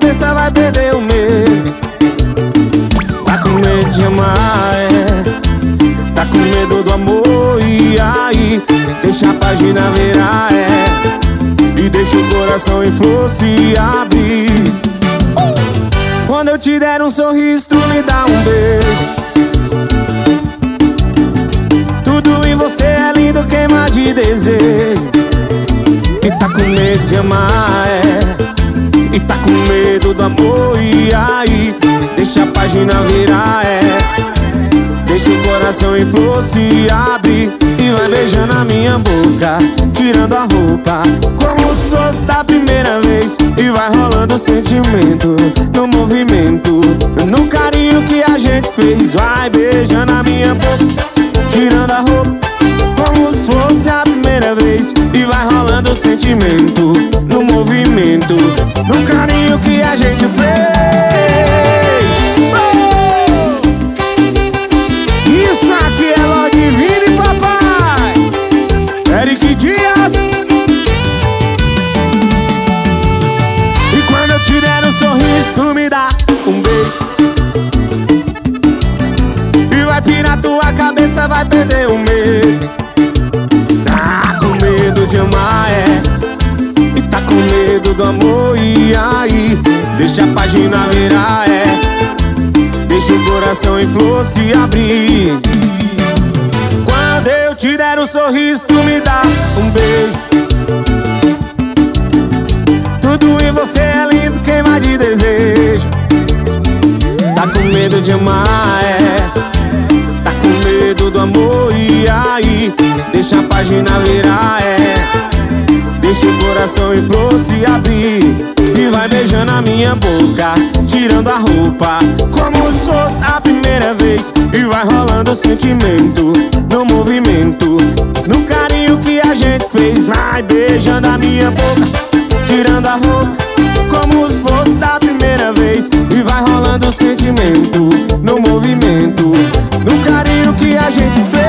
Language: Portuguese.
cabeça, vai perder o medo. Tá com medo de amar, tá com medo do amor, e aí deixa a página virar, e deixa o coração em flor se abrir. Quando eu te der um sorriso, tu me dá um beijo. Tudo em você é lindo, queima de desejo. E tá com medo de amar, e tá com medo do amor, e aí deixa a página virar, deixa o coração em flor se abre. E vai beijando a minha boca, tirando a roupa, como se fosse da primeira vez. E vai rolando o sentimento, no movimento, no carinho que a gente fez. Vai beijando a minha boca, tirando a roupa, como se fosse a primeira vez. E vai rolando o sentimento, no movimento, no carinho que a gente fez. Isso aqui é Lorde Vini, papai. Eric Dias. E quando eu te der um sorriso, tu me dá um beijo. E vai pirar tua cabeça, vai perder o medo. Tá com medo de amar, e tá com medo do amor, e aí deixa a página virar, deixa o coração em flor se abrir. Quando eu te der um sorriso, tu me dá um beijo. Tudo em você é lindo, queima de desejo. Tá com medo de amar, tá com medo do amor, e aí deixa a página virar, deixa o coração em flor se abrir. E vai beijando a minha boca, tirando a roupa, como se fosse a primeira vez. E vai rolando o sentimento, no movimento, no carinho que a gente fez. Vai beijando a minha boca, tirando a roupa, como se fosse da primeira vez. E vai rolando o sentimento, no movimento, no carinho que a gente fez.